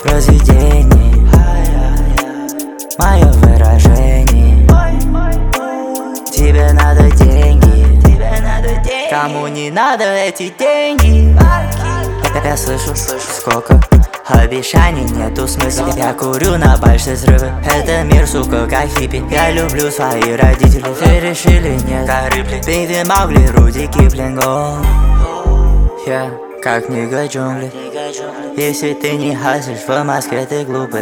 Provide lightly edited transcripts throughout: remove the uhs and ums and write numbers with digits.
произведение, мое выражение. Тебе надо деньги, кому не надо эти деньги. Я слышу, сколько обещаний, нету смысла. Я курю на большие взрывы. Это мир, сука, как хиппи. Я люблю свои родители. Ты решили, нет, Бэйби Маугли, Руди Киплинг. Я как книга джунглей. Если ты не хаслишь в Москве, ты глупый.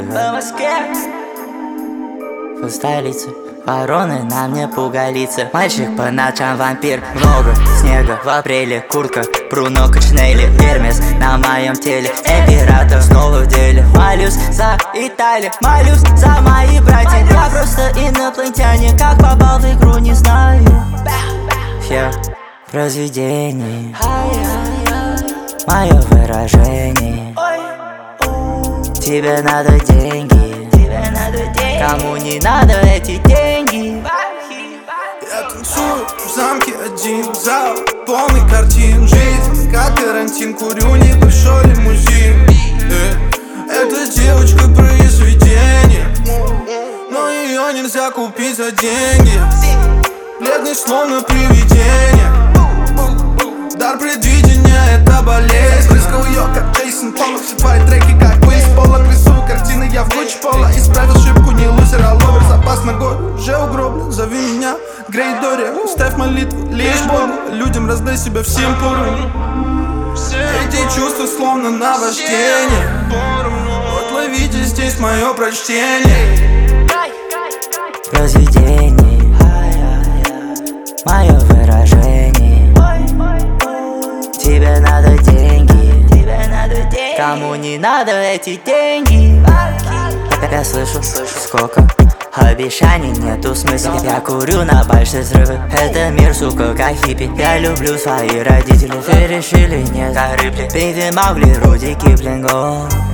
В столице вороны на мне пугалицы. Мальчик по ночам вампир. Много снега в апреле. Куртка Бруно Качнелли. Гермес на моем теле. Император снова в деле. Молюсь за Италию, молюсь за мои братья. Я просто инопланетянин. Как попал в игру, не знаю. Я произведение, мое выражение. Тебе надо деньги, кому не надо эти деньги. Я танцую в замке один зал, полный картин. Жизнь как карантин, курю небольшой лимузин. Эта девочка произведение, но ее нельзя купить за деньги. Бледный словно привидение. Дар предвидения — это болезнь. Брызгал ее, как Джейсон Поллок. Твои треки, как бейсбол. Рисую картины, я в Гуччи Пола. Исправил ошибку, не лузер, а ловер. Запас на год уже угроблен. Зови меня Грейдори. Ставь молитву лишь Богу. Людям раздай себя всем поровну. Эти чувства словно наваждение. Вот ловите здесь мое прочтение. Произведение, мое выражение. Тебе надо деньги, кому не надо эти деньги. Я слышу, сколько обещаний, нету смысла. Я курю на большие взрывы. Это мир, сука, как хиппи. Я люблю свои родители. Ты решили, нет, Бэйби Маугли, Руди Киплинг.